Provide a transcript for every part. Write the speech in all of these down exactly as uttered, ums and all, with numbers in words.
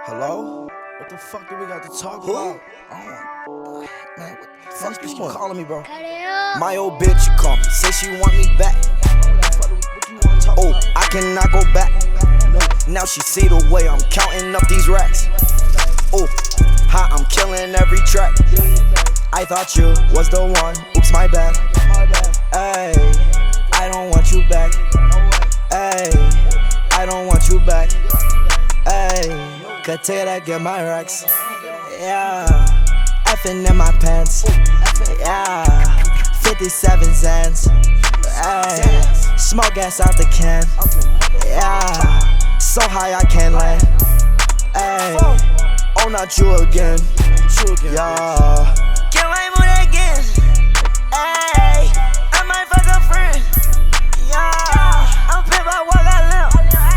Hello? What the fuck do we got to talk Who? about? Oh, man, what the fuck you keep calling me, bro? My old bitch call me, say she want me back. Oh, I cannot go back. Now she see the way I'm counting up these racks. Oh, how I'm killing every track. I thought you was the one, oops, my bad. Ay, I don't want you back. Ay, I don't want you back. Ay, could tell that get my racks. Yeah, effing in my pants. Yeah, fifty-seven Zans. Ay, smoke gas out the can. Yeah, so high I can't land. Ay, oh, not you again. Yeah, can't wait for that again. Ay, I might fuck a friend. Yeah, I'm pissed by what I live.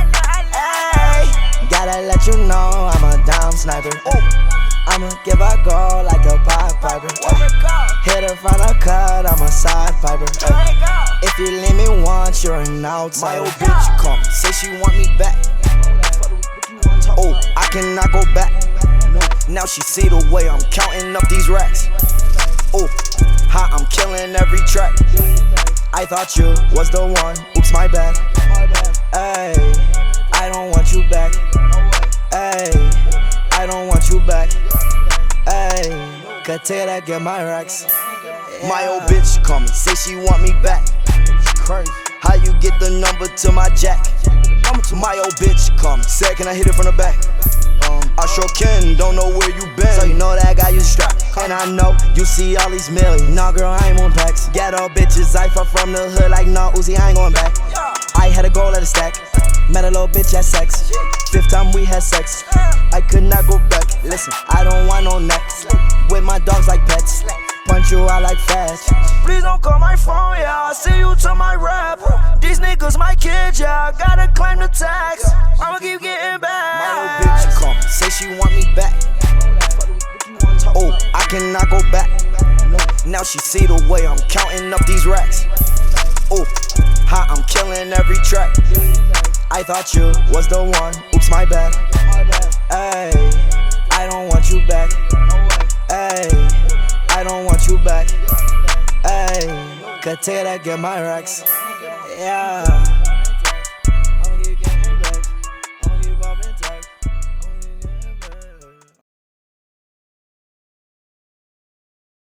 Ay, gotta let you know I'm a down sniper. I'ma give a girl like a pipe piper. Hit her from the cut, I'm a side piper. If you leave me once, you're an outsider. My old bitch call me, say she want me back. Oh, I cannot go back. Now she see the way I'm counting up these racks. Oh, how I'm killing every track. I thought you was the one, oops, my bad. Ay, I don't want you back. Ay, I don't want you back. Ay, could tell that get my racks. My old bitch call me, say she want me back. Crazy. How you get the number to my jack? My old bitch call me, say can I hit it from the back? Um, I sure can, don't know where you been. So you know that got you strapped. And I know you see all these millions. Nah, girl, I ain't on packs. Ghetto bitches, I fuck from the hood like nah, Uzi, I ain't going back. I had a goal at a stack. Met a little bitch at sex. Fifth time we had sex. I could not go back. Listen, I don't want no next. With my dogs like pets. Punch you out like fast. Please don't call my phone, yeah. I see you to my rap. These niggas my kids, yeah. Gotta claim the tax. I'ma keep getting back. My old bitch call me, say she want me back. Oh, I cannot go back. Now she see the way I'm counting up these racks. Oh, how I'm killing every track. I thought you was the one, oops, my bad. Ay, I don't want you back. Ay, I don't want you back. Ay, could tell that get my racks. Yeah.